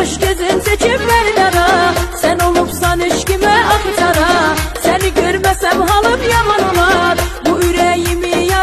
Kaş gözün seçim ver yara, sen olubsan eşkime akıtara. Seni görmesem hal